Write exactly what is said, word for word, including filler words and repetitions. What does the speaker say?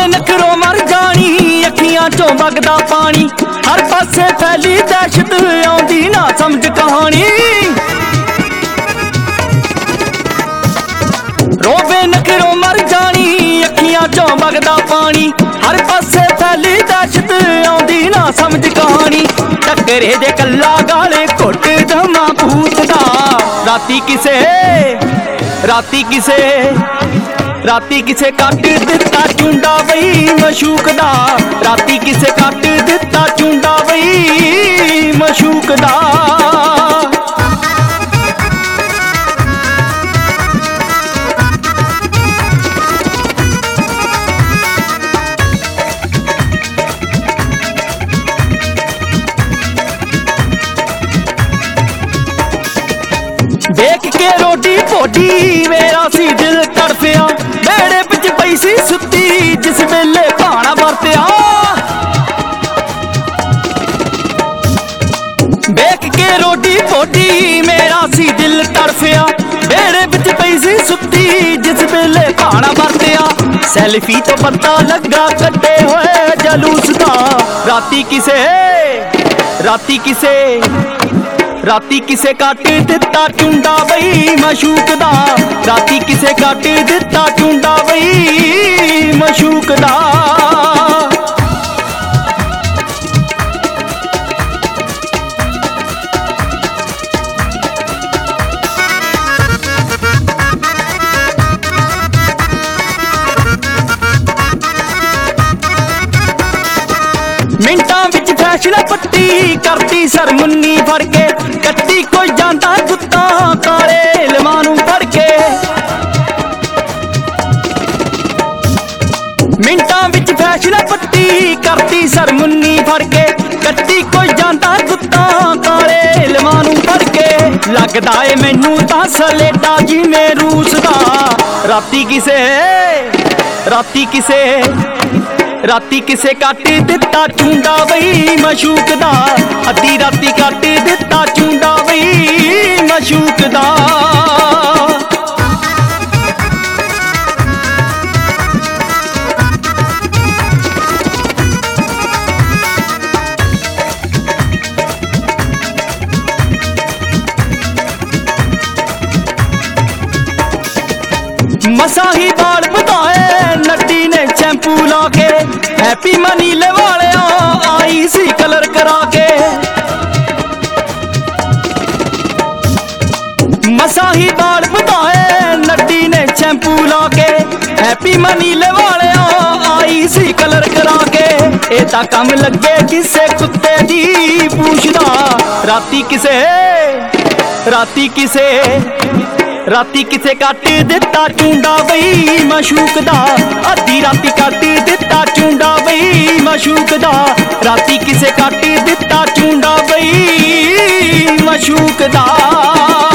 रोवे नखरों मर जानी अखियां चों वगदा पानी हर पासे फैली दहशत आउंदी ना समझ कहानी रोवे नखरों मर जानी अखियां चों वगदा पानी हर पासे फैली दहशत आउंदी ना समझ कहानी टकरे जे कल्ला गाले घुट जमा भूतदा राती किसे राती किसे राती किसे कट दिता चुंडा बई मशूक दा राती किसे कट दिता चुंडा बई मशूक दा देख के रोटी पोटी मेरा सी दिल तड़फिया बेड़े बिच पई सी सुती जिस वेले भाना वरतिया देख के रोटी पोटी मेरा सी दिल तड़फिया बेड़े बिच पई सी सुती जिस वेले भाना वरतिया सैल्फी तो पता लगा कट्टे होए जलूस दा राती किसे राती किसे राती किसे कट दिता चुंडा बई मशूक दा राती किसे कट दिता चुंडा बई मशूक दा मिंटां विच फैशन पट्टी करती सर मुन्नी फड़ के कट्टी कोई जांदा कुत्ता काले इल्मां नूं फड़ के मिंटां विच फैशन पट्टी करती सर मुन्नी फड़ के कट्टी कोई जांदा कुत्ता काले इल्मां नूं फड़ के लगदा ए मैनू तां सलेटा जिवें रूस दा राती किसे राती किसे राती किसे कट दिता चुंडा बई मशूक दा अद्धी राती कट दिता चुंडा बई मशूक दा मसा ही बाल बताए नड्डी ने शैंपू ला के हैप्पी मनीले वाले आई सी कलर करा के मसा ही बाल बताए नड्डी ने शैंपू ला के हैप्पी मनीले वाले आई सी कलर करा के ए तां कम लगे किसे कुत्ते दी पूछदा राती किसे राती किसे राती किसे कट दिता चुंडा बई मशूक दा अद्धी राती कट दिता चुंडा बई मशूक दा राती किसे कट दिता चुंडा बई मशूक दा।